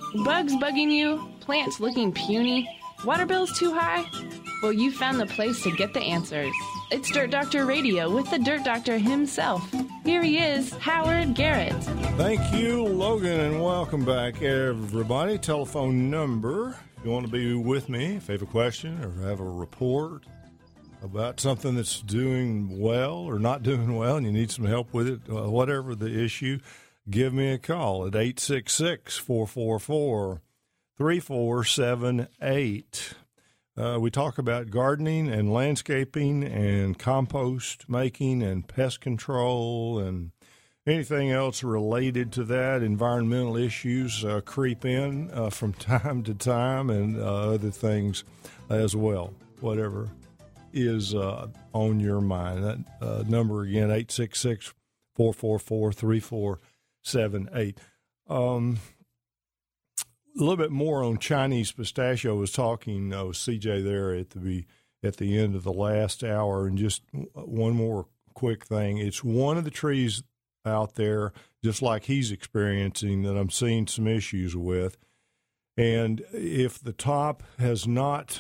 Bugs bugging you? Plants looking puny? Water bills too high? Well, you found the place to get the answers. It's Dirt Doctor Radio with the Dirt Doctor himself. Here he is, Howard Garrett. Thank you, Logan, and welcome back, everybody. Telephone number, if you want to be with me, if you have a question or have a report about something that's doing well or not doing well and you need some help with it, whatever the issue, give me a call at 866-444-3478. We talk about gardening and landscaping and compost making and pest control and anything else related to that. Environmental issues creep in from time to time, and other things as well, whatever is on your mind. That number again, 866-444-3478. A little bit more on Chinese pistachio. I was talking with CJ there at the end of the last hour, and just one more quick thing. It's one of the trees out there, just like he's experiencing, that I'm seeing some issues with. And if the top has not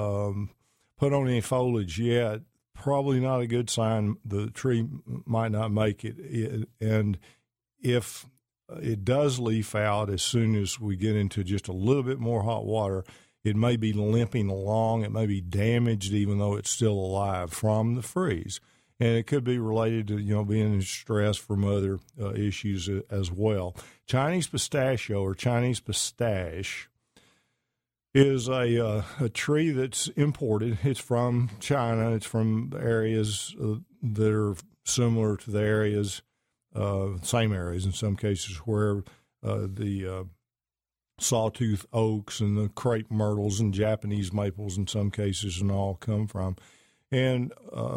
put on any foliage yet, probably not a good sign. The tree might not make it. And if it does leaf out as soon as we get into just a little bit more hot water, it may be limping along. It may be damaged, even though it's still alive from the freeze. And it could be related to, being in stress from other issues as well. Chinese pistachio, or Chinese pistache, is a tree that's imported. It's from China. It's from areas that are similar to the areas, same areas in some cases, where the sawtooth oaks and the crepe myrtles and Japanese maples in some cases and all come from. And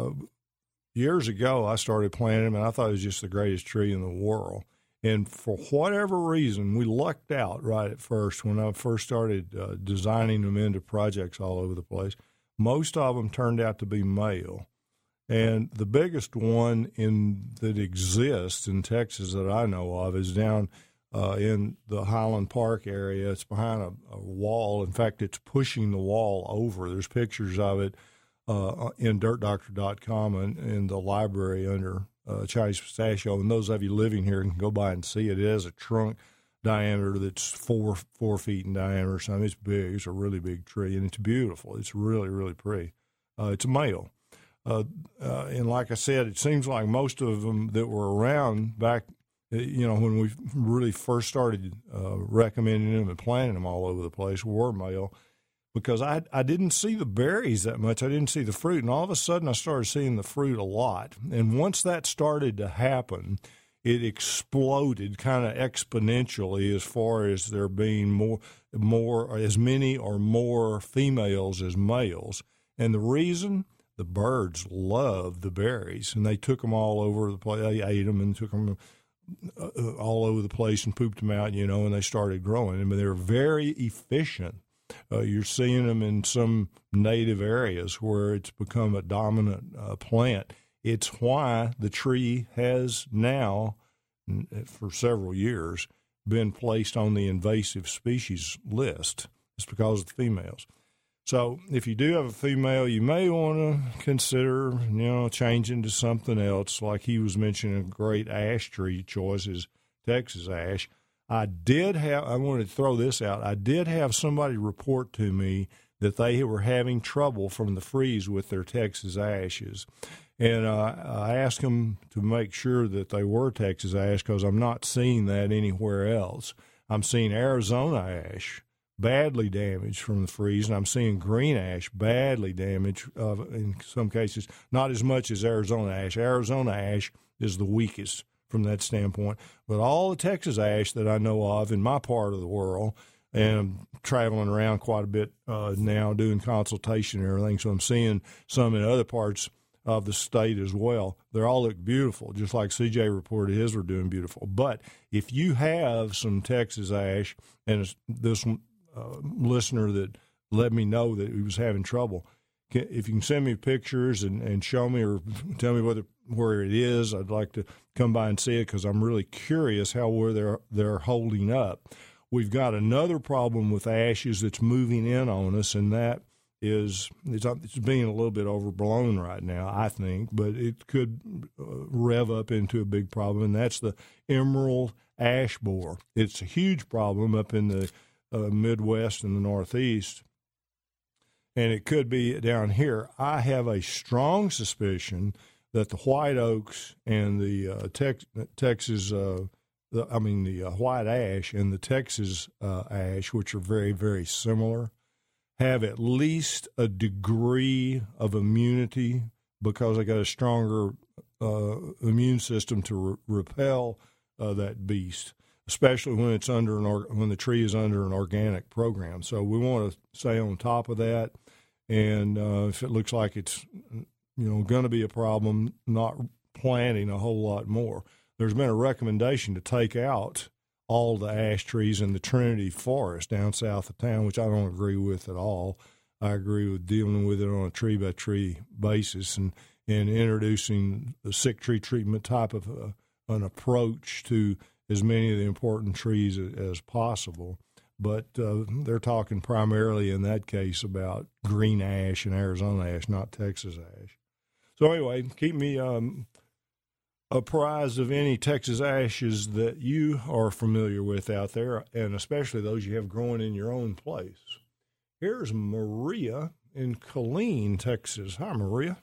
years ago, I started planting them, and I thought it was just the greatest tree in the world. And for whatever reason, we lucked out right at first when I first started designing them into projects all over the place. Most of them turned out to be male. And the biggest one that exists in Texas that I know of is down in the Highland Park area. It's behind a wall. In fact, it's pushing the wall over. There's pictures of it in dirtdoctor.com and in the library under Chinese pistachio. And those of you living here can go by and see it. It has a trunk diameter that's 4 feet in diameter. So it's big. It's a really big tree, and it's beautiful. It's really, really pretty. It's a male. And like I said, it seems like most of them that were around back, when we really first started recommending them and planting them all over the place, were male, because I didn't see the berries that much. I didn't see the fruit. And all of a sudden I started seeing the fruit a lot. And once that started to happen, it exploded kind of exponentially as far as there being more, as many or more females as males. And the reason, the birds love the berries, and they took them all over the place. They ate them and took them all over the place and pooped them out, and they started growing. And they're very efficient. You're seeing them in some native areas where it's become a dominant plant. It's why the tree has now, for several years, been placed on the invasive species list. It's because of the females. So if you do have a female, you may want to consider, changing to something else. Like he was mentioning, a great ash tree choice is Texas ash. I wanted to throw this out. I did have somebody report to me that they were having trouble from the freeze with their Texas ashes. And I asked them to make sure that they were Texas ash, because I'm not seeing that anywhere else. I'm seeing Arizona ash badly damaged from the freeze, and I'm seeing green ash badly damaged in some cases, not as much as Arizona ash. Arizona ash is the weakest from that standpoint. But all the Texas ash that I know of in my part of the world, and I'm traveling around quite a bit now doing consultation and everything, so I'm seeing some in other parts of the state as well. They all look beautiful, just like CJ reported his were doing beautiful. But if you have some Texas ash, and this listener that let me know that he was having trouble, if you can send me pictures and show me or tell me where it is, I'd like to come by and see it, because I'm really curious how they're holding up. We've got another problem with ashes that's moving in on us, and that is it's being a little bit overblown right now, I think, but it could rev up into a big problem, and that's the emerald ash borer. It's a huge problem up in the Midwest and the Northeast, and it could be down here. I have a strong suspicion that the white oaks and the Texas, the white ash and the Texas ash, which are very, very similar, have at least a degree of immunity because they got a stronger immune system to repel that beast, especially when it's when the tree is under an organic program. So we want to stay on top of that, and if it looks like it's going to be a problem, not planting a whole lot more. There's been a recommendation to take out all the ash trees in the Trinity Forest down south of town, which I don't agree with at all. I agree with dealing with it on a tree-by-tree basis and introducing the sick tree treatment type of an approach to as many of the important trees as possible. But they're talking primarily in that case about green ash and Arizona ash, not Texas ash. So anyway, keep me apprised of any Texas ashes that you are familiar with out there, and especially those you have growing in your own place. Here's Maria in Killeen, Texas. Hi, Maria.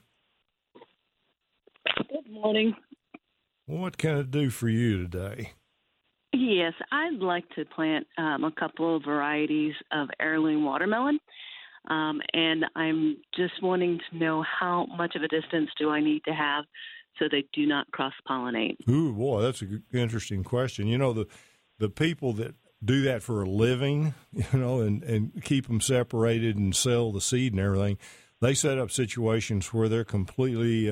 Good morning. What can it do for you today? Yes, I'd like to plant a couple of varieties of heirloom watermelon, and I'm just wanting to know how much of a distance do I need to have so they do not cross-pollinate. Ooh, boy, that's an interesting question. The people that do that for a living, and keep them separated and sell the seed and everything, they set up situations where they're completely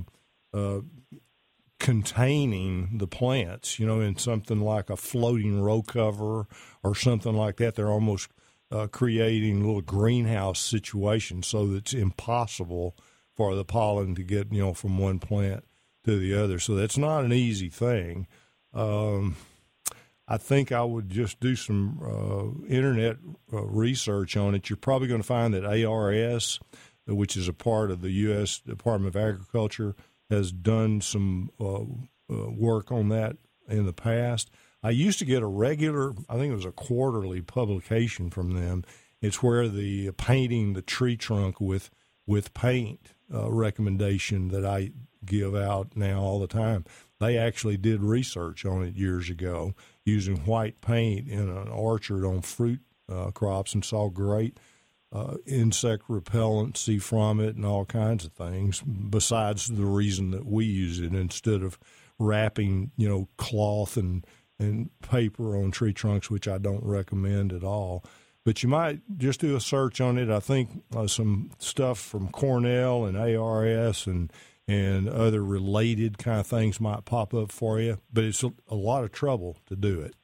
containing the plants, in something like a floating row cover or something like that. They're almost creating little greenhouse situations so that it's impossible for the pollen to get, from one plant to the other. So that's not an easy thing. I think I would just do some internet research on it. You're probably going to find that ARS, which is a part of the U.S. Department of Agriculture, has done some work on that in the past. I used to get a regular, I think it was a quarterly publication from them. It's where the painting the tree trunk with paint recommendation that I give out now all the time. They actually did research on it years ago using white paint in an orchard on fruit crops and saw great insect repellency from it and all kinds of things, besides the reason that we use it instead of wrapping, cloth and paper on tree trunks, which I don't recommend at all. But you might just do a search on it. I think some stuff from Cornell and ARS and other related kind of things might pop up for you, but it's a lot of trouble to do it.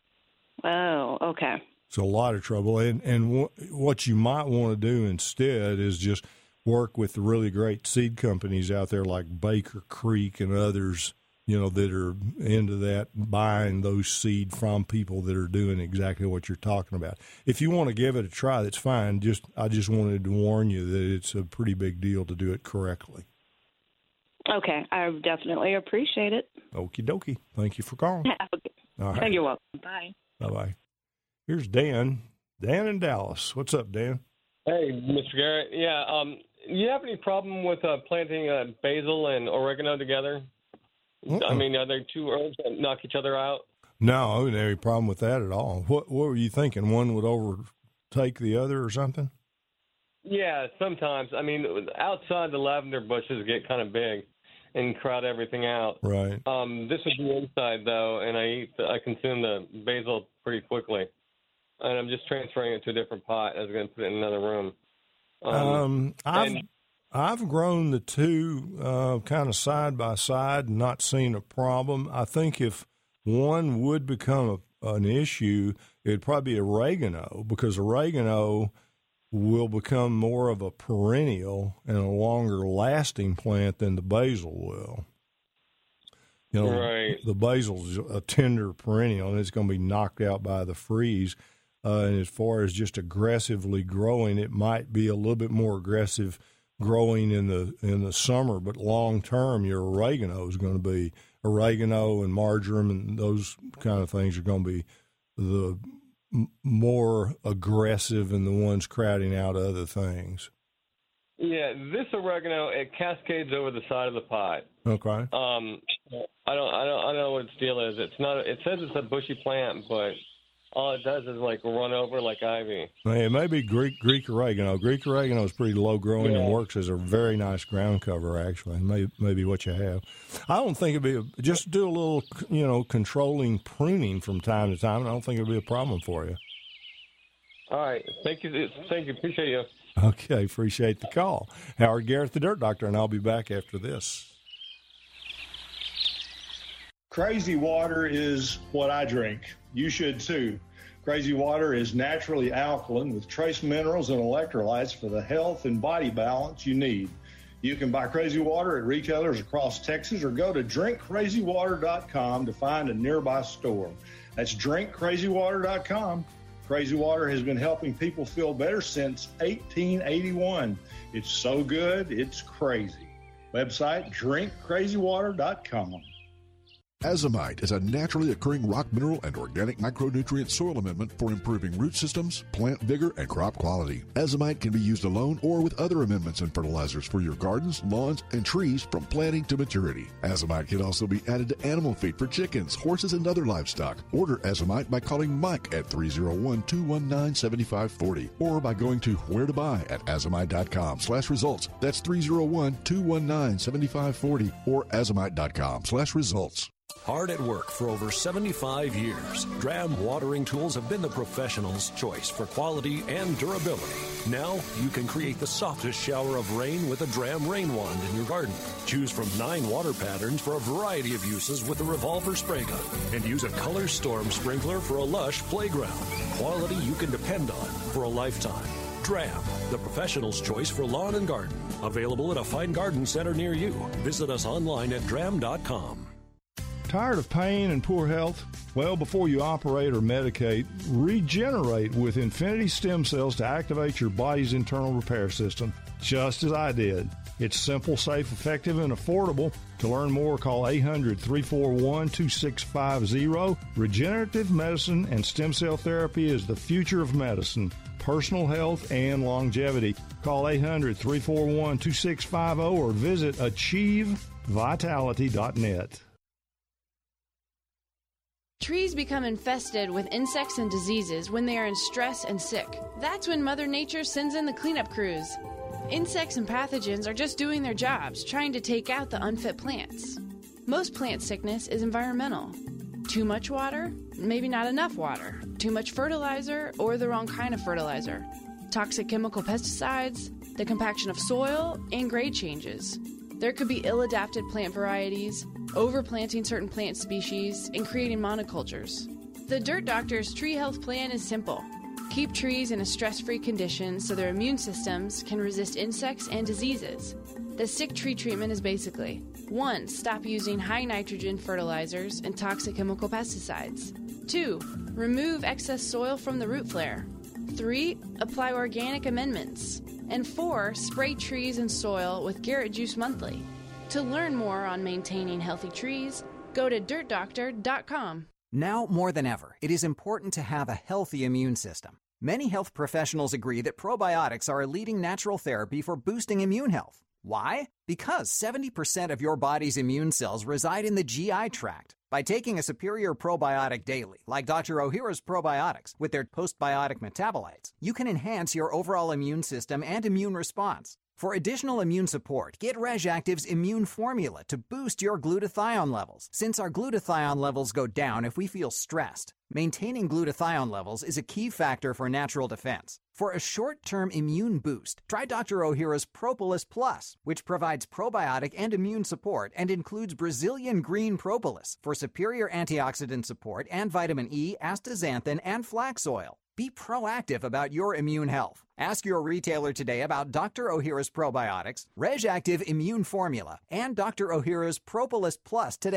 Oh, okay. It's a lot of trouble. And what you might want to do instead is just work with the really great seed companies out there like Baker Creek and others, that are into that, buying those seed from people that are doing exactly what you're talking about. If you want to give it a try, that's fine. I just wanted to warn you that it's a pretty big deal to do it correctly. Okay, I definitely appreciate it. Okie dokie. Thank you for calling. Okay. All right. You're welcome. Bye. Bye-bye. Here's Dan. Dan in Dallas. What's up, Dan? Hey, Mr. Garrett. Yeah, you have any problem with planting basil and oregano together? Uh-uh. I mean, are there two herbs that knock each other out? No, I wouldn't have any problem with that at all. What were you thinking? One would overtake the other or something? Yeah, sometimes. I mean, outside the lavender bushes get kind of big and crowd everything out. Right. This would be inside, though, and I consume the basil pretty quickly. And I'm just transferring it to a different pot. I was going to put it in another room. I've grown the two kind of side by side and not seen a problem. I think if one would become an issue, it'd probably be oregano, because oregano will become more of a perennial and a longer lasting plant than the basil will. You know, right. The basil's a tender perennial, and it's going to be knocked out by the freeze. And as far as just aggressively growing, it might be a little bit more aggressive growing in the summer, but long term, your oregano is going to be oregano and marjoram, and those kind of things are going to be the more aggressive and the ones crowding out other things. Yeah, this oregano, it cascades over the side of the pot. Okay. I don't know what its deal is. It's not. It says it's a bushy plant, but all it does is like run over like ivy. It may be Greek oregano. Greek oregano is pretty low growing and works as a very nice ground cover. Actually, maybe what you have. I don't think it'd be just do a little, controlling pruning from time to time. I don't think it'd be a problem for you. All right, thank you, appreciate you. Okay, appreciate the call, Howard Garrett, the Dirt Doctor, and I'll be back after this. Crazy water is what I drink. You should too. Crazy water is naturally alkaline with trace minerals and electrolytes for the health and body balance you need. You can buy Crazy Water at retailers across Texas or go to drinkcrazywater.com to find a nearby store. That's drinkcrazywater.com. Crazy Water has been helping people feel better since 1881. It's so good, it's crazy. Website, drinkcrazywater.com. Azomite is a naturally occurring rock mineral and organic micronutrient soil amendment for improving root systems, plant vigor, and crop quality. Azomite can be used alone or with other amendments and fertilizers for your gardens, lawns, and trees from planting to maturity. Azomite can also be added to animal feed for chickens, horses, and other livestock. Order Azomite by calling Mike at 301-219-7540 or by going to where to buy at azomite.com/results. That's 301-219-7540 or azomite.com/results. Hard at work for over 75 years, Dram watering tools have been the professional's choice for quality and durability. Now you can create the softest shower of rain with a Dram rain wand in your garden. Choose from 9 water patterns for a variety of uses with the revolver spray gun, and use a Color Storm sprinkler for a lush playground. Quality you can depend on for a lifetime. Dram, the professional's choice for lawn and garden. Available at a fine garden center near you. Visit us online at dram.com. Tired of pain and poor health? Well, before you operate or medicate, regenerate with Infinity Stem Cells to activate your body's internal repair system, just as I did. It's simple, safe, effective, and affordable. To learn more, call 800-341-2650. Regenerative medicine and stem cell therapy is the future of medicine, personal health, and longevity. Call 800-341-2650 or visit achievevitality.net. Trees become infested with insects and diseases when they are in stress and sick. That's when Mother Nature sends in the cleanup crews. Insects and pathogens are just doing their jobs, trying to take out the unfit plants. Most plant sickness is environmental. Too much water, maybe not enough water. Too much fertilizer or the wrong kind of fertilizer. Toxic chemical pesticides, the compaction of soil, and grade changes. There could be ill-adapted plant varieties, overplanting certain plant species, and creating monocultures. The Dirt Doctor's tree health plan is simple. Keep trees in a stress-free condition so their immune systems can resist insects and diseases. The sick tree treatment is basically 1. Stop using high nitrogen fertilizers and toxic chemical pesticides. 2. Remove excess soil from the root flare. 3. Apply organic amendments. And 4. Spray trees and soil with Garrett Juice Monthly. To learn more on maintaining healthy trees, go to dirtdoctor.com. Now more than ever, it is important to have a healthy immune system. Many health professionals agree that probiotics are a leading natural therapy for boosting immune health. Why? Because 70% of your body's immune cells reside in the GI tract. By taking a superior probiotic daily, like Dr. Ohhira's probiotics, with their postbiotic metabolites, you can enhance your overall immune system and immune response. For additional immune support, get RegActive's Immune Formula to boost your glutathione levels, since our glutathione levels go down if we feel stressed. Maintaining glutathione levels is a key factor for natural defense. For a short-term immune boost, try Dr. Ohhira's Propolis Plus, which provides probiotic and immune support and includes Brazilian green propolis for superior antioxidant support and vitamin E, astaxanthin, and flax oil. Be proactive about your immune health. Ask your retailer today about Dr. Ohhira's probiotics, RegActive Immune Formula, and Dr. Ohhira's Propolis Plus today.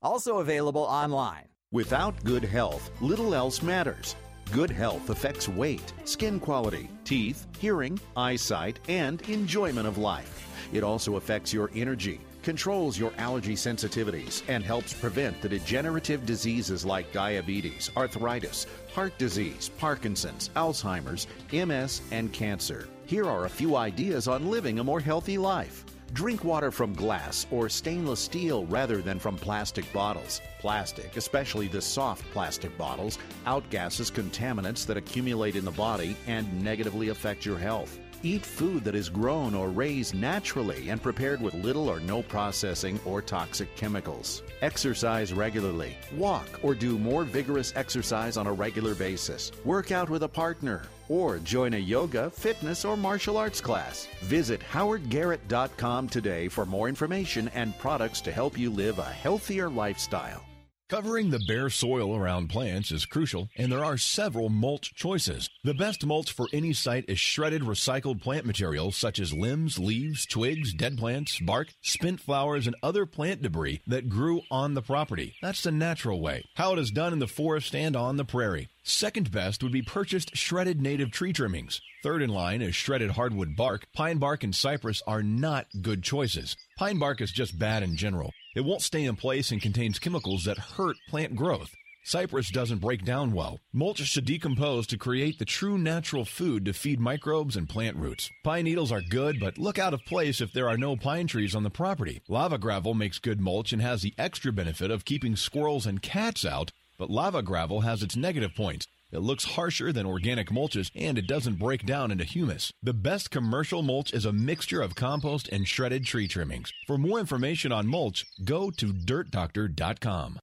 Also available online. Without good health, little else matters. Good health affects weight, skin quality, teeth, hearing, eyesight, and enjoyment of life. It also affects your energy, controls your allergy sensitivities, and helps prevent the degenerative diseases like diabetes, arthritis, heart disease, Parkinson's, Alzheimer's, MS, and cancer. Here are a few ideas on living a more healthy life. Drink water from glass or stainless steel rather than from plastic bottles. Plastic, especially the soft plastic bottles, outgasses contaminants that accumulate in the body and negatively affect your health. Eat food that is grown or raised naturally and prepared with little or no processing or toxic chemicals. Exercise regularly. Walk or do more vigorous exercise on a regular basis. Work out with a partner or join a yoga, fitness, or martial arts class. Visit howardgarrett.com today for more information and products to help you live a healthier lifestyle. Covering the bare soil around plants is crucial, and there are several mulch choices. The best mulch for any site is shredded recycled plant material such as limbs, leaves, twigs, dead plants, bark, spent flowers, and other plant debris that grew on the property. That's the natural way, how it is done in the forest and on the prairie. Second best would be purchased shredded native tree trimmings. Third in line is shredded hardwood bark. Pine bark and cypress are not good choices. Pine bark is just bad in general. It won't stay in place and contains chemicals that hurt plant growth. Cypress doesn't break down well. Mulch should decompose to create the true natural food to feed microbes and plant roots. Pine needles are good, but look out of place if there are no pine trees on the property. Lava gravel makes good mulch and has the extra benefit of keeping squirrels and cats out, but lava gravel has its negative points. It looks harsher than organic mulches, and it doesn't break down into humus. The best commercial mulch is a mixture of compost and shredded tree trimmings. For more information on mulch, go to dirtdoctor.com.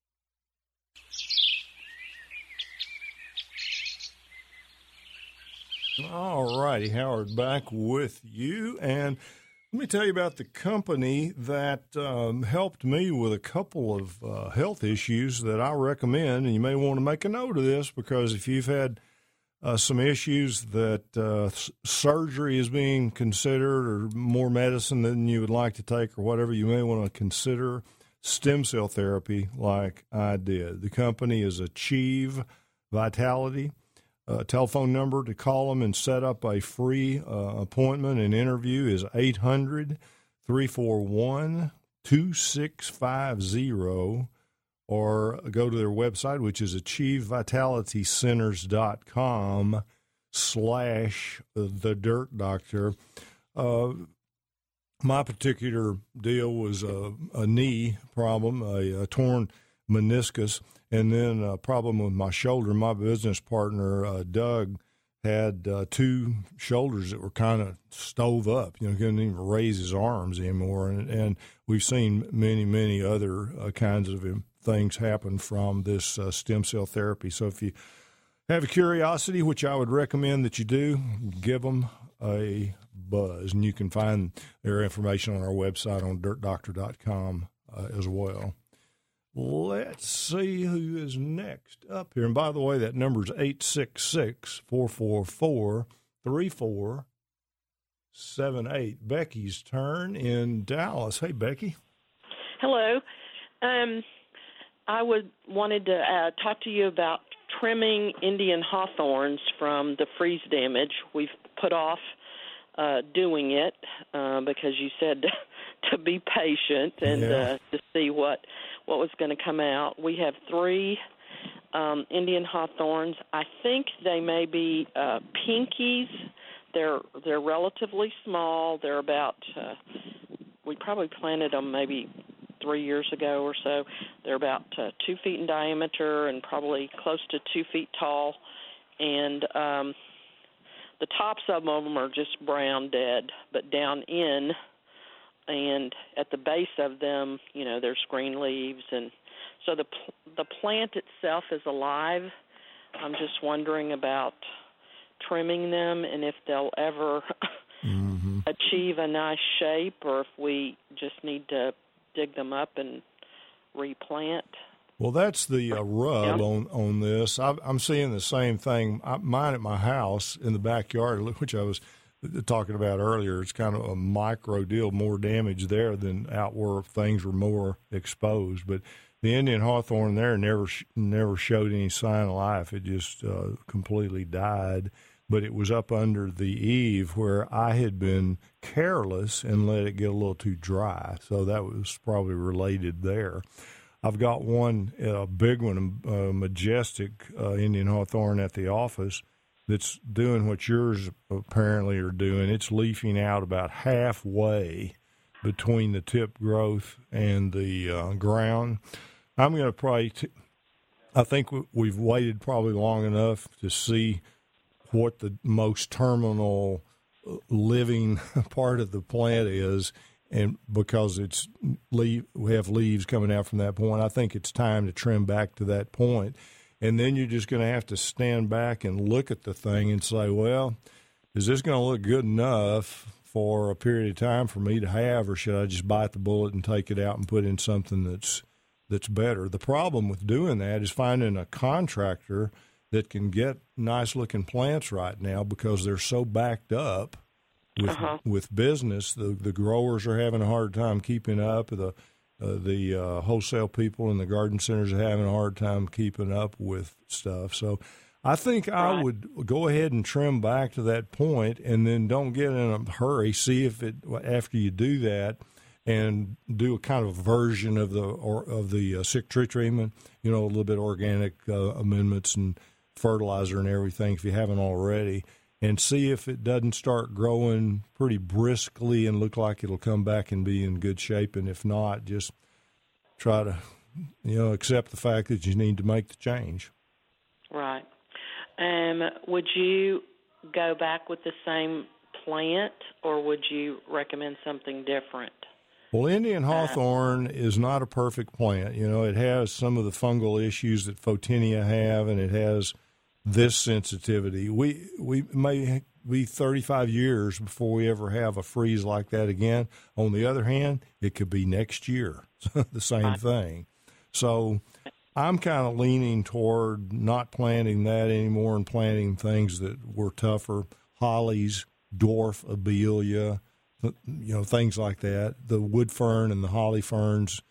All righty, Howard, back with you. And let me tell you about the company that helped me with a couple of health issues that I recommend. And you may want to make a note of this, because if you've had some issues that surgery is being considered, or more medicine than you would like to take, or whatever, you may want to consider stem cell therapy like I did. The company is Achieve Vitality. Telephone number to call them and set up a free appointment and interview is 800-341-2650, or go to their website, which is achievevitalitycenters.com/thedirtdoctor. My particular deal was a knee problem, a torn meniscus, and then a problem with my shoulder. My business partner, Doug, had two shoulders that were kind of stove up. Couldn't even raise his arms anymore. And we've seen many, many other kinds of things happen from this stem cell therapy. So if you have a curiosity, which I would recommend that you do, give them a buzz. And you can find their information on our website on dirtdoctor.com as well. Let's see who is next up here. And by the way, that number is 866-444-3478. Becky's turn in Dallas. Hey, Becky. Hello. I wanted to talk to you about trimming Indian hawthorns from the freeze damage. We've put off doing it because you said to be patient and to see what was going to come out. We have 3 Indian hawthorns. I think they may be pinkies. They're relatively small. They're about we probably planted them maybe 3 years ago or so. They're about 2 feet in diameter and probably close to 2 feet tall. And the tops of them are just brown dead, but down in and at the base of them, there's green leaves, and so the plant itself is alive. I'm just wondering about trimming them and if they'll ever achieve a nice shape, or if we just need to dig them up and replant. Well, that's the rub on this. I'm seeing the same thing. Mine at my house in the backyard, which I was talking about earlier, it's kind of a micro deal, more damage there than out where things were more exposed. But the Indian hawthorn there never showed any sign of life. It just completely died. But it was up under the eave where I had been careless and let it get a little too dry. So that was probably related there. I've got one, a big one, a majestic Indian hawthorn at the office that's doing what yours apparently are doing. It's leafing out about halfway between the tip growth and the ground. I'm going to probably, I think we've waited probably long enough to see what the most terminal living part of the plant is, and because we have leaves coming out from that point, I think it's time to trim back to that point. And then you're just going to have to stand back and look at the thing and say, well, is this going to look good enough for a period of time for me to have, or should I just bite the bullet and take it out and put in something that's better? The problem with doing that is finding a contractor that can get nice-looking plants right now because they're so backed up with business. The growers are having a hard time keeping up. The wholesale people in the garden centers are having a hard time keeping up with stuff. So I think I would go ahead and trim back to that point, and then don't get in a hurry. See if after you do that, and do a kind of version of the sick tree treatment, a little bit organic amendments and fertilizer and everything if you haven't already, and see if it doesn't start growing pretty briskly and look like it'll come back and be in good shape. And if not, just try to, accept the fact that you need to make the change. Right. Would you go back with the same plant, or would you recommend something different? Well, Indian hawthorn is not a perfect plant. It has some of the fungal issues that Photinia have, and it has this sensitivity. We may be 35 years before we ever have a freeze like that again. On the other hand, it could be next year, the same thing. So I'm kind of leaning toward not planting that anymore and planting things that were tougher, hollies, dwarf abelia, things like that. The wood fern and the holly ferns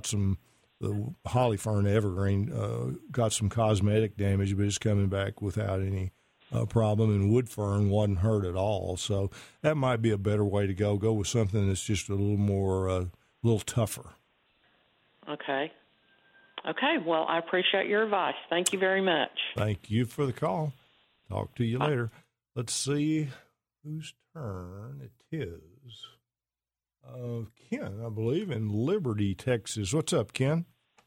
the holly fern evergreen got some cosmetic damage, but it's coming back without any problem. And wood fern wasn't hurt at all. So that might be a better way to go. Go with something that's just a little more, a little tougher. Okay. Well, I appreciate your advice. Thank you very much. Thank you for the call. Talk to you later. Let's see whose turn it is. Ken, I believe, in Liberty, Texas. What's up, Ken?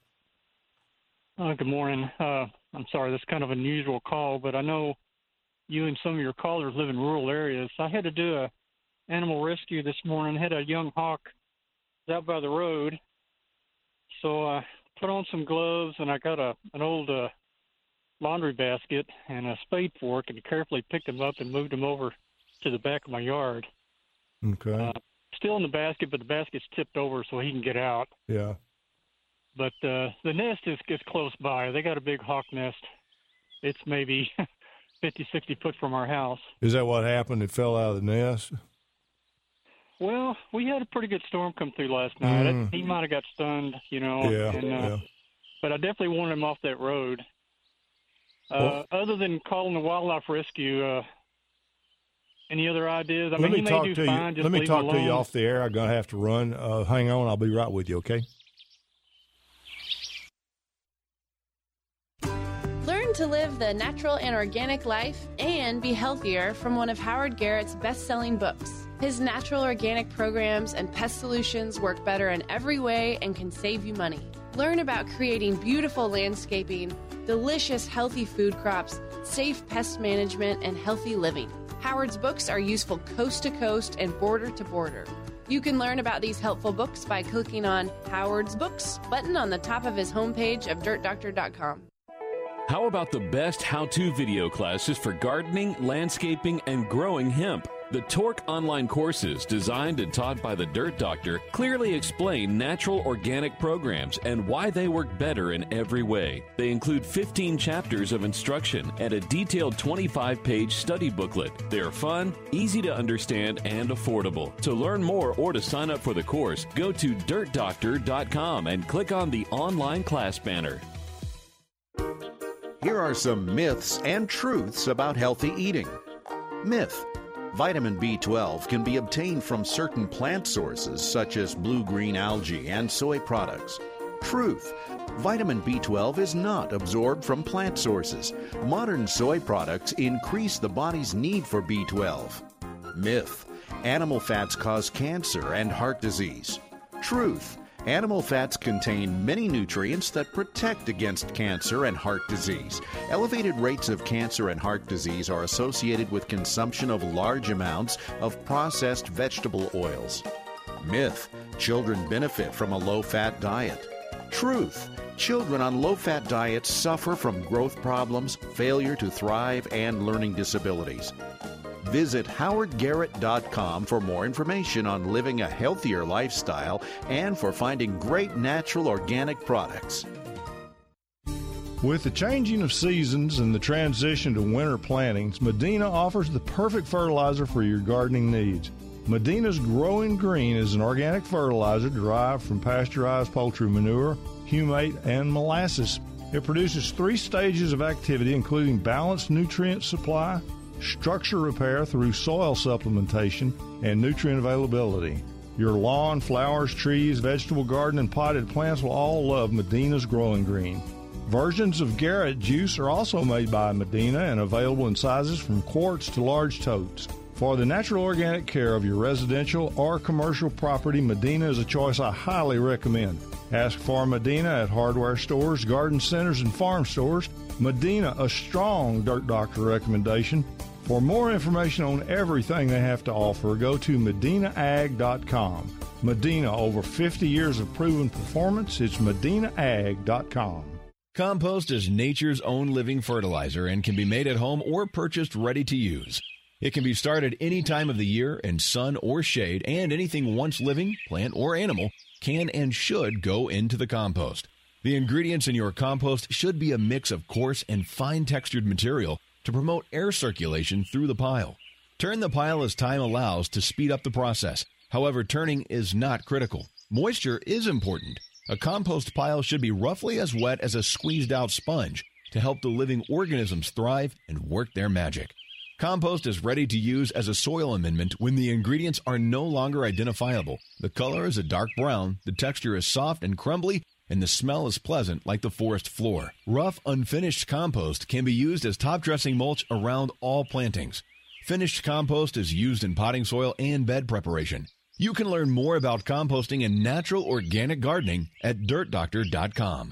Good morning. I'm sorry, this is kind of an unusual call, but I know you and some of your callers live in rural areas. I had to do a animal rescue this morning. I had a young hawk out by the road, so I put on some gloves, and I got an old laundry basket and a spade fork, and carefully picked him up and moved him over to the back of my yard. Okay. Still in the basket, but the basket's tipped over so he can get out. Yeah. But the nest is close by. They got a big hawk nest. It's maybe 50, 60 foot from our house. Is that what happened? It fell out of the nest? Well, we had a pretty good storm come through last night. He might have got stunned, Yeah. But I definitely wanted him off that road. Other than calling the wildlife rescue, any other ideas? Let me talk to you off the air. I'm going to have to run. Hang on. I'll be right with you, okay? Learn to live the natural and organic life and be healthier from one of Howard Garrett's best-selling books. His natural organic programs and pest solutions work better in every way and can save you money. Learn about creating beautiful landscaping, delicious healthy food crops, safe pest management, and healthy living. Howard's books are useful coast to coast and border to border. You can learn about these helpful books by clicking on Howard's Books button on the top of his homepage of dirtdoctor.com. How about the best how-to video classes for gardening, landscaping, and growing hemp? The Torque online courses, designed and taught by the Dirt Doctor, clearly explain natural organic programs and why they work better in every way. They include 15 chapters of instruction and a detailed 25-page study booklet. They're fun, easy to understand, and affordable. To learn more or to sign up for the course, go to dirtdoctor.com and click on the online class banner. Here are some myths and truths about healthy eating. Myth: vitamin B12 can be obtained from certain plant sources such as blue-green algae and soy products. Truth: vitamin B12 is not absorbed from plant sources. Modern soy products increase the body's need for B12. Myth: animal fats cause cancer and heart disease. Truth: animal fats contain many nutrients that protect against cancer and heart disease. Elevated rates of cancer and heart disease are associated with consumption of large amounts of processed vegetable oils. Myth: children benefit from a low-fat diet. Truth: children on low-fat diets suffer from growth problems, failure to thrive, and learning disabilities. Visit howardgarrett.com for more information on living a healthier lifestyle and for finding great natural organic products. With the changing of seasons and the transition to winter plantings, Medina offers the perfect fertilizer for your gardening needs. Medina's Growing Green is an organic fertilizer derived from pasteurized poultry manure, humate, and molasses. It produces 3 stages of activity, including balanced nutrient supply, structure repair through soil supplementation, and nutrient availability. Your lawn, flowers, trees, vegetable garden, and potted plants will all love Medina's Growing Green. Versions of Garrett juice are also made by Medina and available in sizes from quarts to large totes. For the natural organic care of your residential or commercial property, Medina is a choice I highly recommend. Ask for Medina at hardware stores, garden centers, and farm stores. Medina, a strong Dirt Doctor recommendation. For more information on everything they have to offer, go to medinaag.com. Medina, over 50 years of proven performance. It's medinaag.com. Compost is nature's own living fertilizer and can be made at home or purchased ready to use. It can be started any time of the year in sun or shade, and anything once living, plant or animal, can and should go into the compost. The ingredients in your compost should be a mix of coarse and fine-textured material to promote air circulation through the pile. Turn the pile as time allows to speed up the process. However, turning is not critical. Moisture is important. A compost pile should be roughly as wet as a squeezed-out sponge to help the living organisms thrive and work their magic. Compost is ready to use as a soil amendment when the ingredients are no longer identifiable. The color is a dark brown, the texture is soft and crumbly, and the smell is pleasant like the forest floor. Rough, unfinished compost can be used as top dressing mulch around all plantings. Finished compost is used in potting soil and bed preparation. You can learn more about composting and natural organic gardening at dirtdoctor.com.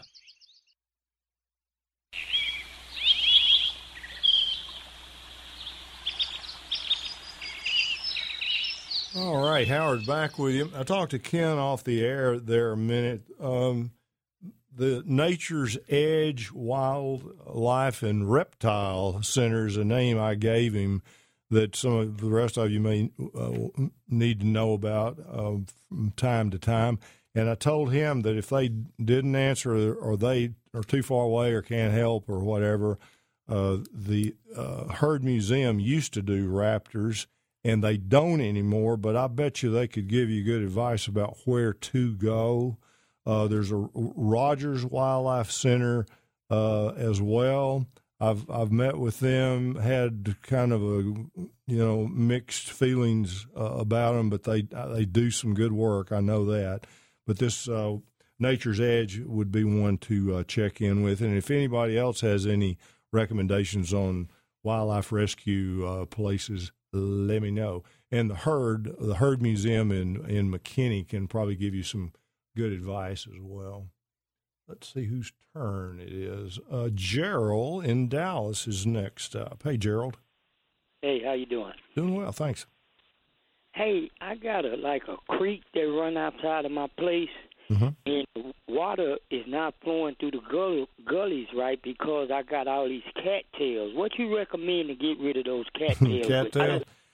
All right, Howard, back with you. I talked to Ken off the air there a minute. The Nature's Edge Wildlife and Reptile Center is a name I gave him that some of the rest of you may need to know about from time to time. And I told him that if they didn't answer or they are too far away or can't help or whatever, the Herd Museum used to do raptors, and they don't anymore, but I bet you they could give you good advice about where to go. There's a Rogers Wildlife Center as well. I've met with them, had kind of a mixed feelings about them, but they do some good work. I know that. But this Nature's Edge would be one to check in with. And if anybody else has any recommendations on wildlife rescue places, let me know. And the Herd Museum in McKinney can probably give you some good advice as well. Let's see whose turn it is. Gerald in Dallas is next up. Hey, Gerald. Hey, how you doing? Doing well, thanks. Hey, I got a creek that run outside of my place, and the water is not flowing through the gullies, right, because I got all these cattails. What you recommend to get rid of those cattails? Cattail?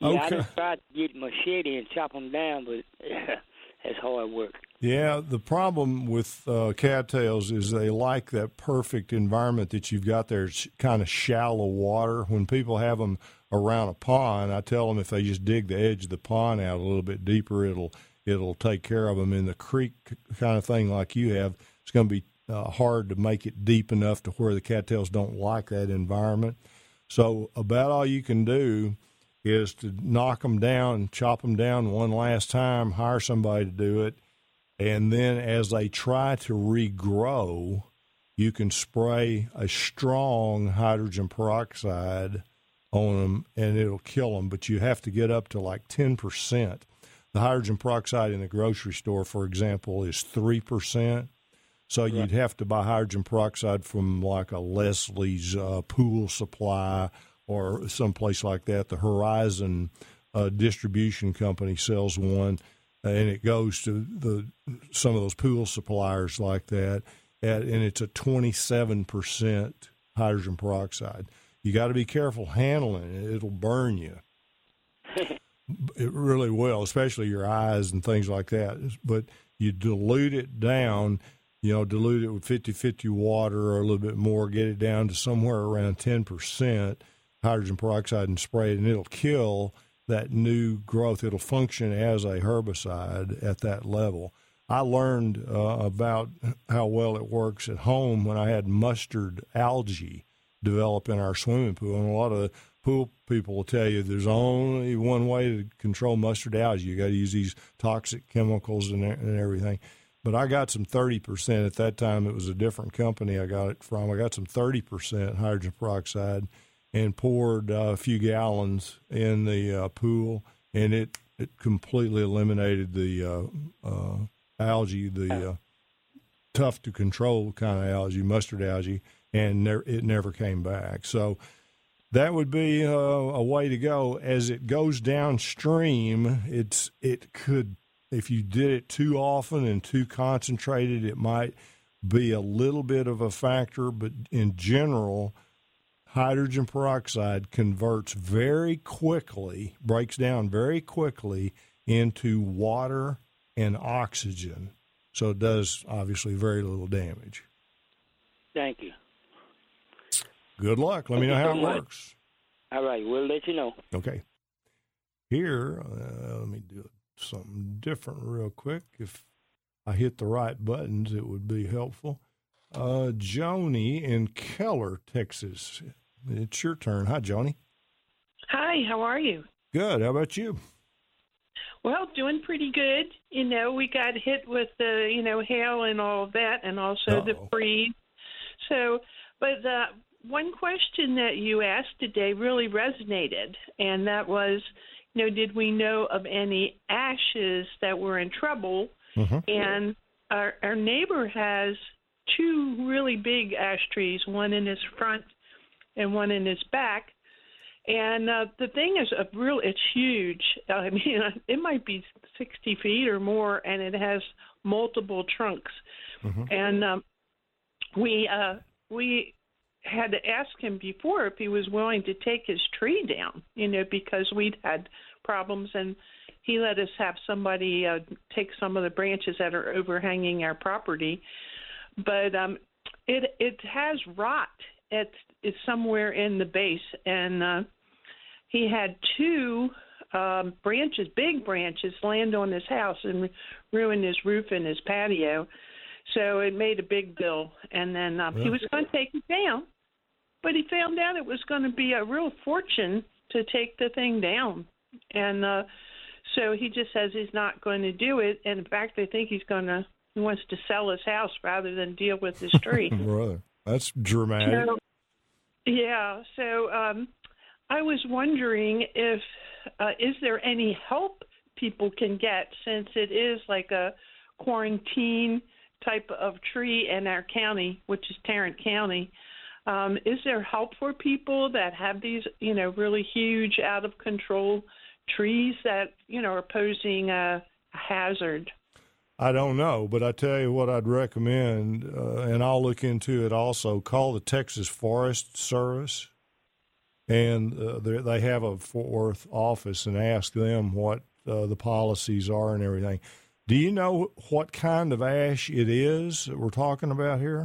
Yeah, Okay. I just tried to get machete and chop them down, but that's hard work. Yeah, the problem with cattails is they like that perfect environment that you've got there. It's kind of shallow water. When people have them around a pond, I tell them if they just dig the edge of the pond out a little bit deeper, it'll take care of them. In the creek kind of thing like you have, it's going to be hard to make it deep enough to where the cattails don't like that environment. So about all you can do is to knock them down, chop them down one last time, hire somebody to do it, and then as they try to regrow, you can spray a strong hydrogen peroxide on them, and it'll kill them. But you have to get up to like 10%. The hydrogen peroxide in the grocery store, for example, is 3%. So you'd have to buy hydrogen peroxide from like a Leslie's Pool Supply or someplace like that. The Horizon distribution company sells one, and it goes to some of those pool suppliers like that, and it's a 27% hydrogen peroxide. You got to be careful handling it. It'll burn you. It really will, especially your eyes and things like that. But you dilute it down, dilute it with 50-50 water or a little bit more, get it down to somewhere around 10% hydrogen peroxide and spray it, and it'll kill that new growth. It'll function as a herbicide at that level. I learned about how well it works at home when I had mustard algae develop in our swimming pool. And a lot of the pool people will tell you there's only one way to control mustard algae. You got to use these toxic chemicals and everything. But I got some 30%. At that time, it was a different company I got it from. I got some 30% hydrogen peroxide and poured a few gallons in the pool, and it completely eliminated the algae, the tough to control kind of algae, mustard algae, and it never came back. So that would be a way to go. As it goes downstream, it could, if you did it too often and too concentrated, it might be a little bit of a factor, but in general, hydrogen peroxide converts very quickly, breaks down very quickly into water and oxygen. So it does, obviously, very little damage. Thank you. Good luck. Let me know how it works. All right, we'll let you know. Okay. Here, let me do something different real quick. If I hit the right buttons, it would be helpful. Joni in Keller, Texas. It's your turn. Hi, Joni. Hi, how are you? Good. How about you? Well, doing pretty good. We got hit with the, hail and all of that, and also the freeze. So, but one question that you asked today really resonated, and that was, did we know of any ashes that were in trouble? Mm-hmm. And our neighbor has two really big ash trees, one in his front and one in his back. And the thing is it's huge. I mean, it might be 60 feet or more, and it has multiple trunks. Mm-hmm. And we had to ask him before if he was willing to take his tree down, because we'd had problems, and he let us have somebody take some of the branches that are overhanging our property. But it has rot. It's somewhere in the base, and he had two branches, big branches, land on his house and ruin his roof and his patio. So it made a big bill, and then he was going to take it down, but he found out it was going to be a real fortune to take the thing down, and so he just says he's not going to do it. And in fact, I think he wants to sell his house rather than deal with his tree. Brother, that's dramatic. So I was wondering if is there any help people can get, since it is like a quarantine type of tree in our county, which is Tarrant County. Is there help for people that have these, really huge, out of control trees that, are posing a hazard? I don't know, but I tell you what I'd recommend, and I'll look into it also. Call the Texas Forest Service, and they have a Fort Worth office, and ask them what the policies are and everything. Do you know what kind of ash it is that we're talking about here?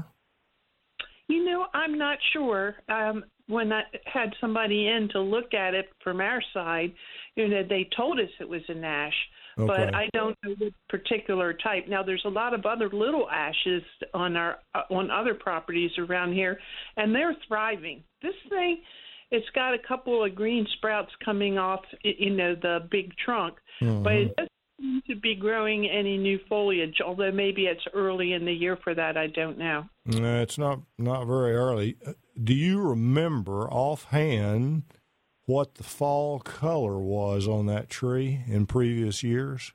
I'm not sure. When I had somebody in to look at it from our side, they told us it was an ash, but I don't know the particular type. Now, there's a lot of other little ashes on other properties around here, and they're thriving. This thing, it's got a couple of green sprouts coming off, the big trunk, but it doesn't seem to be growing any new foliage, although maybe it's early in the year for that. I don't know. No, it's not very early. Do you remember offhand what the fall color was on that tree in previous years?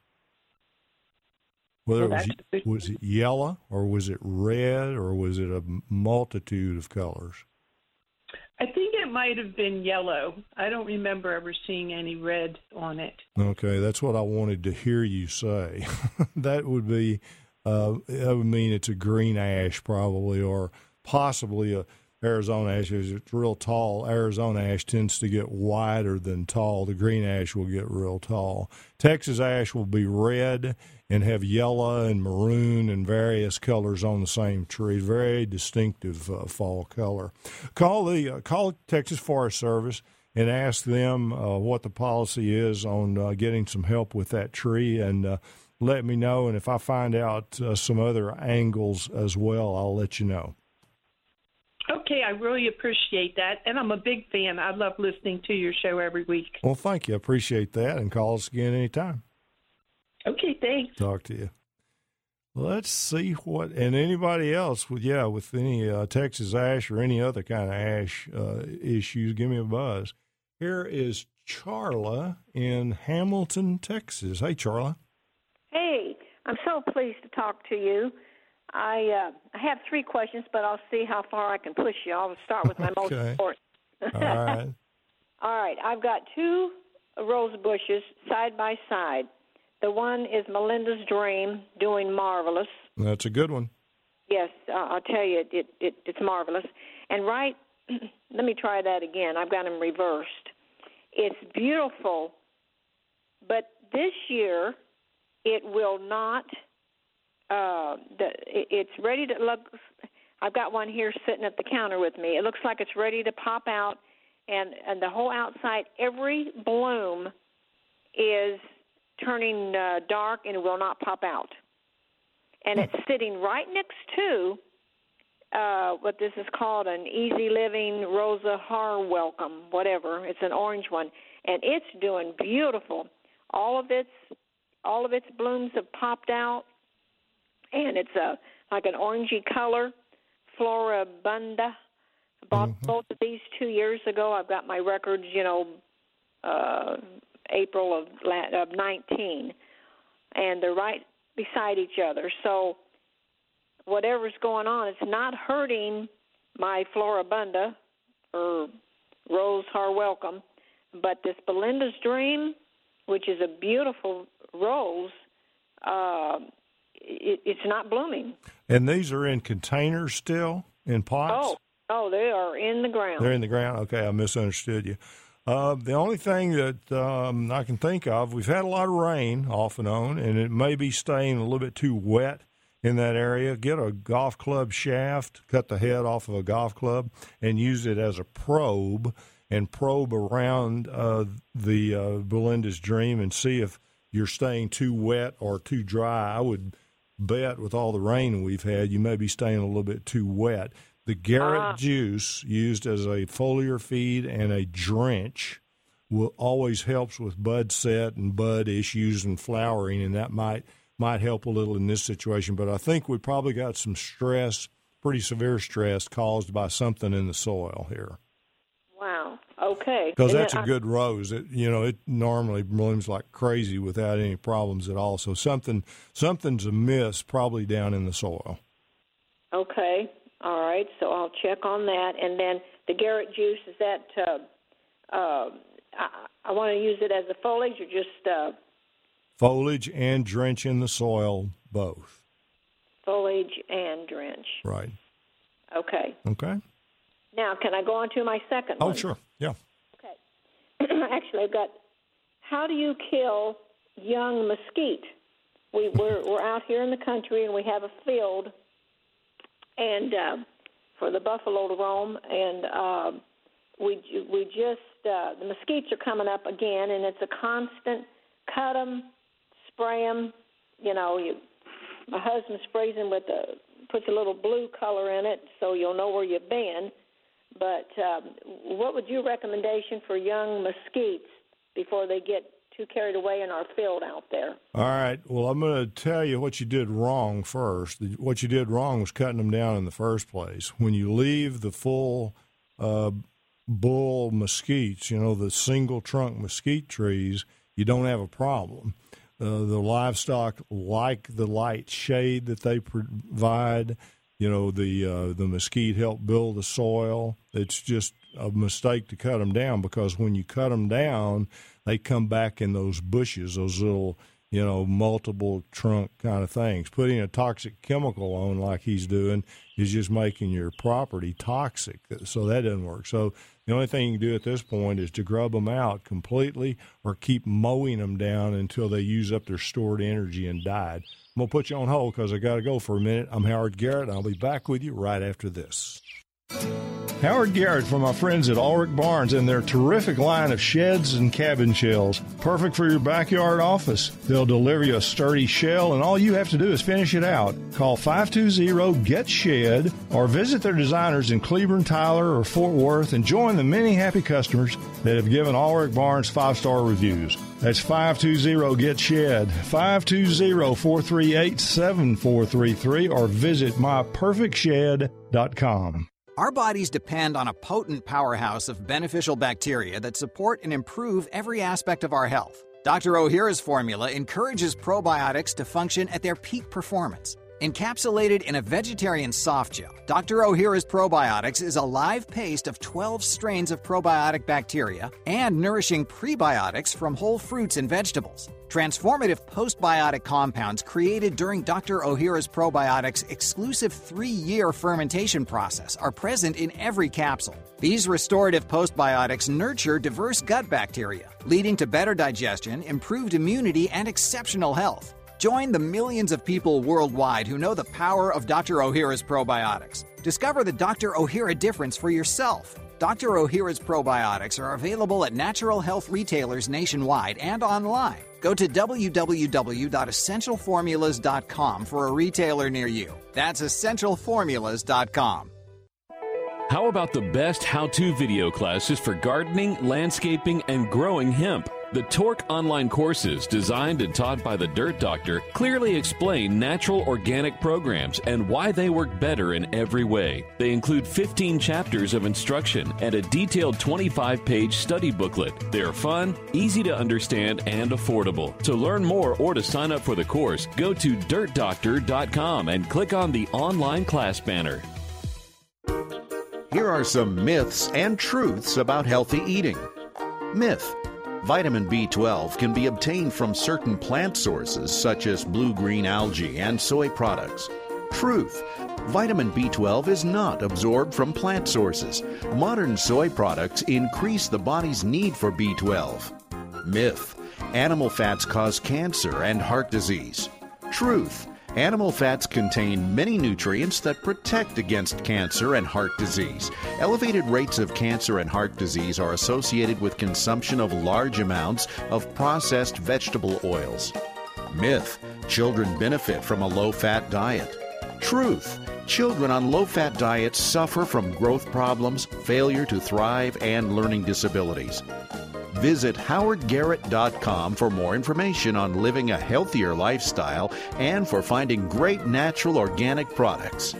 Whether was it yellow, or was it red, or was it a multitude of colors? I think it might have been yellow. I don't remember ever seeing any red on it. Okay, that's what I wanted to hear you say. That would be, that would mean it's a green ash probably, or possibly a Arizona ash. It's real tall. Arizona ash tends to get wider than tall. The green ash will get real tall. Texas ash will be red and have yellow and maroon and various colors on the same tree. Very distinctive fall color. Call Texas Forest Service and ask them what the policy is on getting some help with that tree, and let me know. And if I find out some other angles as well, I'll let you know. Okay, I really appreciate that, and I'm a big fan. I love listening to your show every week. Well, thank you. I appreciate that, and call us again anytime. Okay, thanks. Talk to you. Let's see what, and anybody else with any Texas ash or any other kind of ash issues, give me a buzz. Here is Charla in Hamilton, Texas. Hey, Charla. Hey, I'm so pleased to talk to you. I have 3 questions, but I'll see how far I can push you. I'll start with my most important. All right. All right. I've got 2 rose bushes side by side. The one is Melinda's Dream, doing marvelous. That's a good one. Yes, I'll tell you, it's marvelous. And let me try that again. I've got them reversed. It's beautiful, but this year it will not. It's ready to look. I've got one here sitting at the counter with me. It looks like it's ready to pop out, and the whole outside, every bloom is turning dark and it will not pop out. And it's sitting right next to what this is called an Easy Living Rosa Harwelcome, whatever. It's an orange one, and it's doing beautiful. All of its blooms have popped out. And it's like an orangey color, Floribunda. I bought both of these 2 years ago. I've got my records, April of 19. And they're right beside each other. So whatever's going on, it's not hurting my Floribunda or Rose Harwelcome. But this Belinda's Dream, which is a beautiful rose, it's not blooming. And these are in containers still, in pots? Oh, they are in the ground. They're in the ground? Okay, I misunderstood you. The only thing that I can think of, we've had a lot of rain off and on, and it may be staying a little bit too wet in that area. Get a golf club shaft, cut the head off of a golf club, and use it as a probe, and probe around the Belinda's Dream and see if you're staying too wet or too dry. I would bet with all the rain we've had, you may be staying a little bit too wet. The Garrett juice used as a foliar feed and a drench always helps with bud set and bud issues and flowering, and that might help a little in this situation. But I think we probably got some stress, pretty severe stress, caused by something in the soil here. Wow. Okay. Because that's a good rose. It normally blooms like crazy without any problems at all. So something's amiss probably down in the soil. Okay. All right. So I'll check on that. And then the Garrett juice, is that I want to use it as a foliage or just foliage and drench in the soil, both. Foliage and drench. Right. Okay. Okay. Now, can I go on to my second one? Oh, sure. Yeah. actually, I've got, how do you kill young mesquite? We're out here in the country, and we have a field, and for the buffalo to roam, and we just the mesquites are coming up again, and it's a constant cut them, spray them. You know, my husband sprays them puts a little blue color in it, so you'll know where you've been. But what would your recommendation for young mesquites before they get too carried away in our field out there? All right. Well, I'm going to tell you what you did wrong first. What you did wrong was cutting them down in the first place. When you leave the full bull mesquites, the single trunk mesquite trees, you don't have a problem. The livestock like the light shade that they provide. The mesquite help build the soil. It's just a mistake to cut them down, because when you cut them down, they come back in those bushes, those little, multiple trunk kind of things. Putting a toxic chemical on like he's doing is just making your property toxic. So that doesn't work. So the only thing you can do at this point is to grub them out completely or keep mowing them down until they use up their stored energy and died. I'm going to put you on hold because I got to go for a minute. I'm Howard Garrett, and I'll be back with you right after this. Howard Garrett from my friends at Ulrich Barnes and their terrific line of sheds and cabin shells. Perfect for your backyard office. They'll deliver you a sturdy shell, and all you have to do is finish it out. Call 520-GET-SHED or visit their designers in Cleburne, Tyler, or Fort Worth and join the many happy customers that have given Ulrich Barnes 5-star reviews. That's 520-GET-SHED, 520-438-7433, or visit myperfectshed.com. Our bodies depend on a potent powerhouse of beneficial bacteria that support and improve every aspect of our health. Dr. Ohhira's formula encourages probiotics to function at their peak performance. Encapsulated in a vegetarian soft gel, Dr. Ohhira's Probiotics is a live paste of 12 strains of probiotic bacteria and nourishing prebiotics from whole fruits and vegetables. Transformative postbiotic compounds created during Dr. Ohhira's Probiotics' exclusive 3-year fermentation process are present in every capsule. These restorative postbiotics nurture diverse gut bacteria, leading to better digestion, improved immunity, and exceptional health. Join the millions of people worldwide who know the power of Dr. Ohhira's Probiotics. Discover the Dr. Ohhira difference for yourself. Dr. Ohhira's Probiotics are available at natural health retailers nationwide and online. Go to www.essentialformulas.com for a retailer near you. That's essentialformulas.com. How about the best how-to video classes for gardening, landscaping, and growing hemp? The Torque online courses, designed and taught by the Dirt Doctor, clearly explain natural organic programs and why they work better in every way. They include 15 chapters of instruction and a detailed 25-page study booklet. They're fun, easy to understand, and affordable. To learn more or to sign up for the course, go to dirtdoctor.com and click on the online class banner. Here are some myths and truths about healthy eating. Myth: vitamin B12 can be obtained from certain plant sources such as blue-green algae and soy products. Truth: vitamin B12 is not absorbed from plant sources. Modern soy products increase the body's need for B12. Myth: animal fats cause cancer and heart disease. Truth: animal fats contain many nutrients that protect against cancer and heart disease. Elevated rates of cancer and heart disease are associated with consumption of large amounts of processed vegetable oils. Myth: children benefit from a low-fat diet. Truth: children on low-fat diets suffer from growth problems, failure to thrive, and learning disabilities. Visit howardgarrett.com for more information on living a healthier lifestyle and for finding great natural organic products.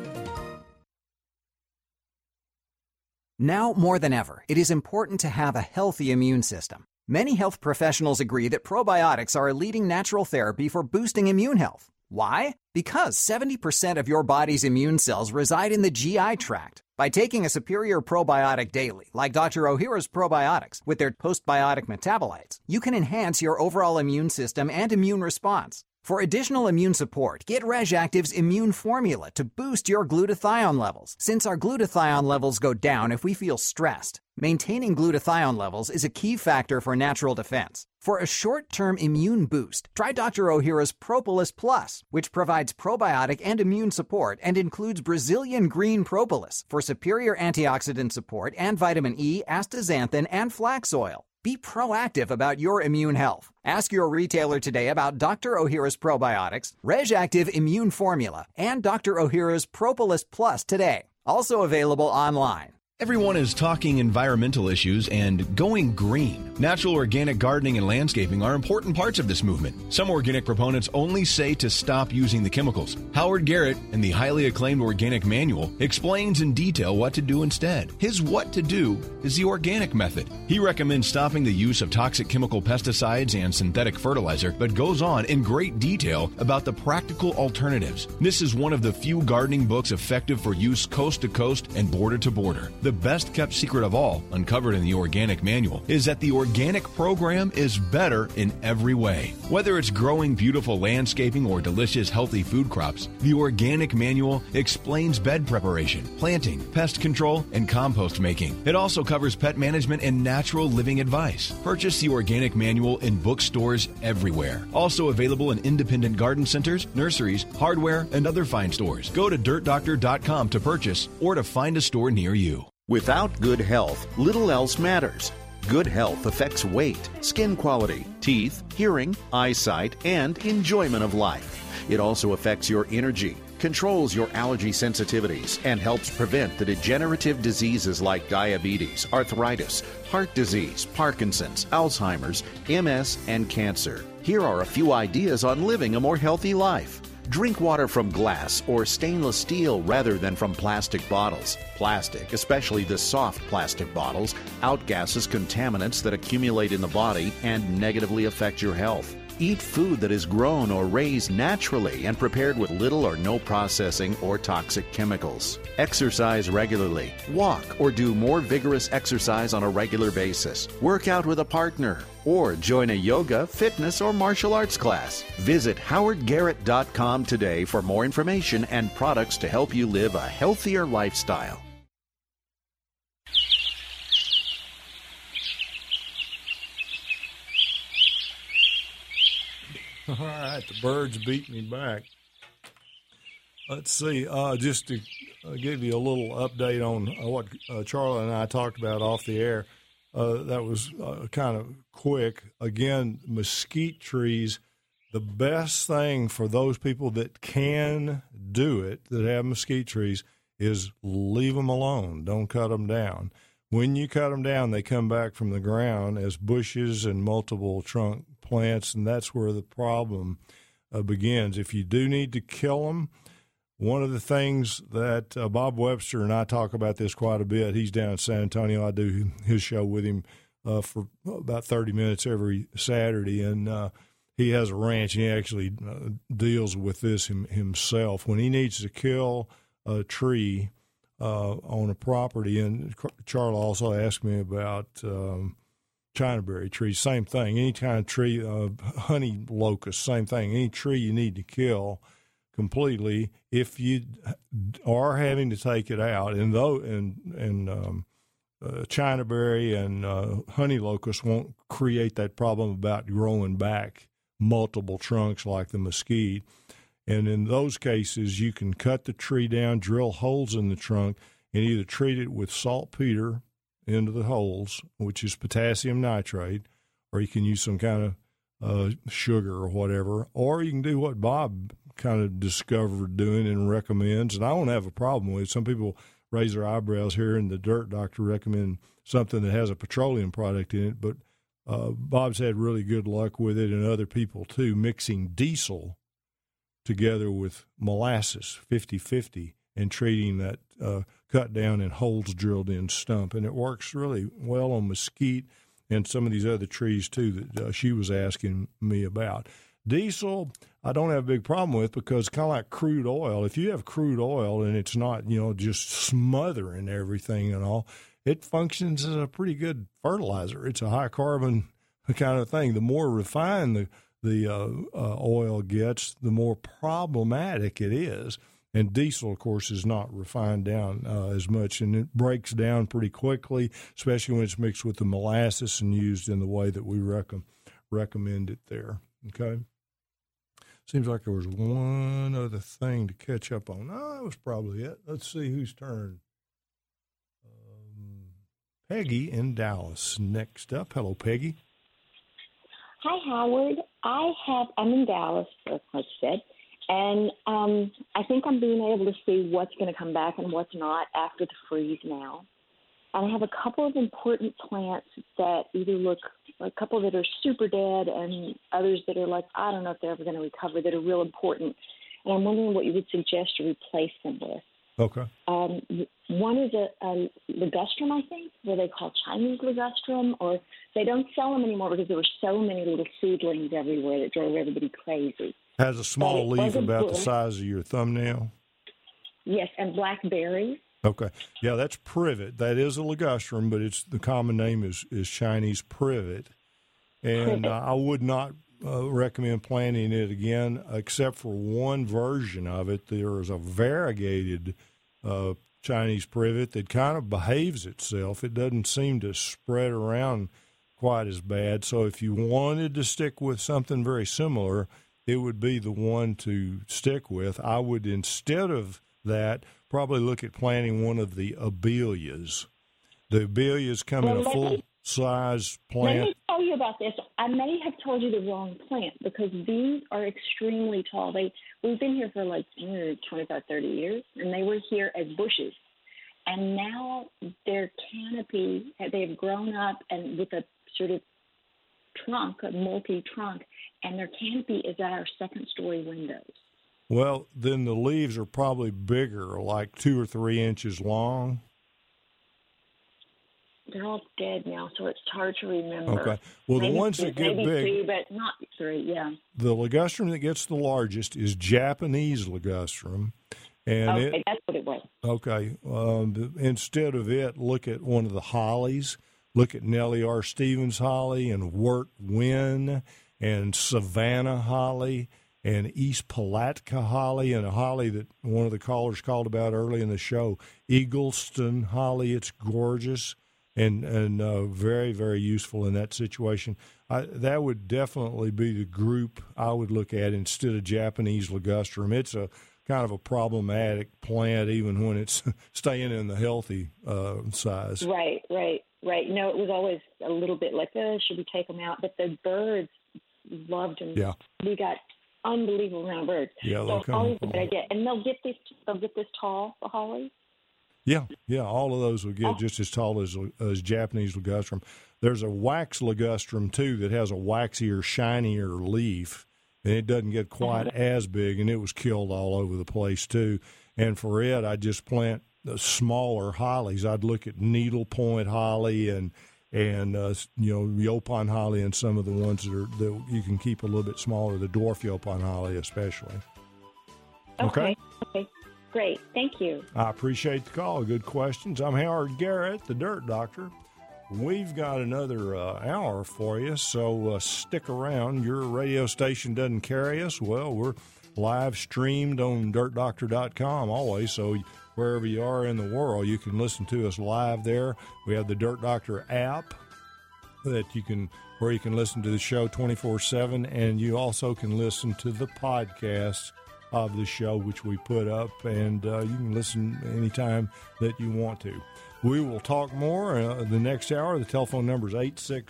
Now more than ever, it is important to have a healthy immune system. Many health professionals agree that probiotics are a leading natural therapy for boosting immune health. Why? Because 70% of your body's immune cells reside in the GI tract. By taking a superior probiotic daily, like Dr. Ohhira's Probiotics, with their postbiotic metabolites, you can enhance your overall immune system and immune response. For additional immune support, get RegActive's Immune Formula to boost your glutathione levels, since our glutathione levels go down if we feel stressed. Maintaining glutathione levels is a key factor for natural defense. For a short-term immune boost, try Dr. Ohhira's Propolis Plus, which provides probiotic and immune support and includes Brazilian green propolis for superior antioxidant support and vitamin E, astaxanthin, and flax oil. Be proactive about your immune health. Ask your retailer today about Dr. Ohhira's probiotics, RegActive Immune Formula, and Dr. Ohhira's Propolis Plus today. Also available online. Everyone is talking environmental issues and going green. Natural organic gardening and landscaping are important parts of this movement. Some organic proponents only say to stop using the chemicals. Howard Garrett, in the highly acclaimed Organic Manual, explains in detail what to do instead. His what to do is the organic method. He recommends stopping the use of toxic chemical pesticides and synthetic fertilizer, but goes on in great detail about the practical alternatives. This is one of the few gardening books effective for use coast to coast and border to border. The best kept secret of all, uncovered in the Organic Manual, is that the organic program is better in every way. Whether it's growing beautiful landscaping or delicious healthy food crops, the Organic Manual explains bed preparation, planting, pest control, and compost making. It also covers pet management and natural living advice. Purchase the Organic Manual in bookstores everywhere. Also available in independent garden centers, nurseries, hardware, and other fine stores. Go to dirtdoctor.com to purchase or to find a store near you. Without good health, little else matters. Good health affects weight, skin quality, teeth, hearing, eyesight, and enjoyment of life. It also affects your energy, controls your allergy sensitivities, and helps prevent the degenerative diseases like diabetes, arthritis, heart disease, Parkinson's, Alzheimer's, MS, and cancer. Here are a few ideas on living a more healthy life. Drink water from glass or stainless steel rather than from plastic bottles. Plastic, especially the soft plastic bottles, outgasses contaminants that accumulate in the body and negatively affect your health. Eat food that is grown or raised naturally and prepared with little or no processing or toxic chemicals. Exercise regularly. Walk or do more vigorous exercise on a regular basis. Work out with a partner or join a yoga, fitness, or martial arts class. Visit howardgarrett.com today for more information and products to help you live a healthier lifestyle. All right, the birds beat me back. Let's see, just to give you a little update on what Charlie and I talked about off the air. That was kind of quick. Again, mesquite trees, the best thing for those people that can do it, that have mesquite trees, is leave them alone. Don't cut them down. When you cut them down, they come back from the ground as bushes and multiple trunk plants, and that's where the problem begins. If you do need to kill them, one of the things that Bob Webster and I talk about this quite a bit. He's down in San Antonio. I do his show with him for about 30 minutes every Saturday, and he has a ranch, and he actually deals with this himself. When he needs to kill a tree on a property, and Charlie also asked me about Chinaberry trees, same thing. Any kind of tree, honey locust, same thing. Any tree you need to kill completely. If you are having to take it out, and Chinaberry and honey locust won't create that problem about growing back multiple trunks like the mesquite. And in those cases, you can cut the tree down, drill holes in the trunk, and either treat it with saltpeter into the holes, which is potassium nitrate, or you can use some kind of sugar or whatever, or you can do what Bob kind of discovered doing and recommends, and I don't have a problem with it. Some people raise their eyebrows here, and the Dirt Doctor recommend something that has a petroleum product in it, but Bob's had really good luck with it, and other people too, mixing diesel together with molasses 50-50 and treating that cut down and holes drilled in stump. And it works really well on mesquite and some of these other trees too that she was asking me about. Diesel, I don't have a big problem with, because kind of like crude oil. If you have crude oil and it's not, just smothering everything and all, it functions as a pretty good fertilizer. It's a high carbon kind of thing. The more refined oil gets, the more problematic it is. And diesel, of course, is not refined down as much, and it breaks down pretty quickly, especially when it's mixed with the molasses and used in the way that we recommend it there. Okay? Seems like there was one other thing to catch up on. No, that was probably it. Let's see whose turn. Peggy in Dallas next up. Hello, Peggy. Hi, Howard. I'm in Dallas, like I said, and I think I'm being able to see what's going to come back and what's not after the freeze now. And I have a couple of important plants that either look, a couple that are super dead and others that are like, I don't know if they're ever going to recover, that are real important. And I'm wondering what you would suggest to replace them with. Okay. One is a ligustrum, I think, what they call Chinese ligustrum, or they don't sell them anymore because there were so many little seedlings everywhere that drove everybody crazy. Has a small leaf about the size of your thumbnail. Yes, and blackberries. Okay. Yeah, that's privet. That is a ligustrum, but the common name is Chinese privet. And I would not recommend planting it again, except for one version of it. There is a variegated Chinese privet that kind of behaves itself. It doesn't seem to spread around quite as bad. So if you wanted to stick with something very similar, it would be the one to stick with. I would, instead of that, probably look at planting one of the abelias. The abelias come in a full-size plant. Let me tell you about this. I may have told you the wrong plant because these are extremely tall. We've been here for like 25, 30 years, and they were here as bushes. And now their canopy, they have grown up and with a sort of trunk, a multi-trunk, and their canopy is at our second-story windows. Well, then the leaves are probably bigger, like 2 or 3 inches long. They're all dead now, so it's hard to remember. Okay. Well, the ones that get big, maybe 2, but not 3. Yeah. The ligustrum that gets the largest is Japanese ligustrum, and that's what it was. Okay. Instead of it, look at one of the hollies. Look at Nellie R. Stevens holly and Wirt Wynn and Savannah holly and East Palatka holly, and a holly that one of the callers called about early in the show, Eagleston holly. It's gorgeous and very, very useful in that situation. That would definitely be the group I would look at instead of Japanese ligustrum. It's a kind of a problematic plant even when it's staying in the healthy size. Right. No, it was always a little bit like, should we take them out? But the birds loved them. Yeah. We got unbelievable amount of birds. Yeah, so always a good idea. And they'll get this tall, the holly? Yeah, all of those will get just as tall as Japanese ligustrum. There's a wax ligustrum, too, that has a waxier, shinier leaf, and it doesn't get quite as big, and it was killed all over the place, too. And for it, I just plant the smaller hollies. I'd look at needlepoint holly and Yaupon holly and some of the ones that you can keep a little bit smaller, the dwarf Yaupon holly especially. Okay. Great. Thank you. I appreciate the call. Good questions. I'm Howard Garrett, the Dirt Doctor. We've got another hour for you, so stick around. Your radio station doesn't carry us. Well, we're live streamed on dirtdoctor.com always, so wherever you are in the world, you can listen to us live there. We have the Dirt Doctor app where you can listen to the show 24/7, and you also can listen to the podcasts of the show, which we put up, and you can listen anytime that you want to. We will talk more the next hour. The telephone number is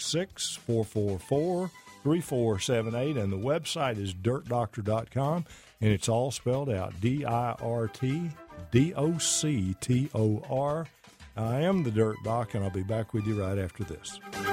866-444-3478, and the website is dirtdoctor.com, and it's all spelled out, DIRTDOCTOR. I am the Dirt Doc, and I'll be back with you right after this.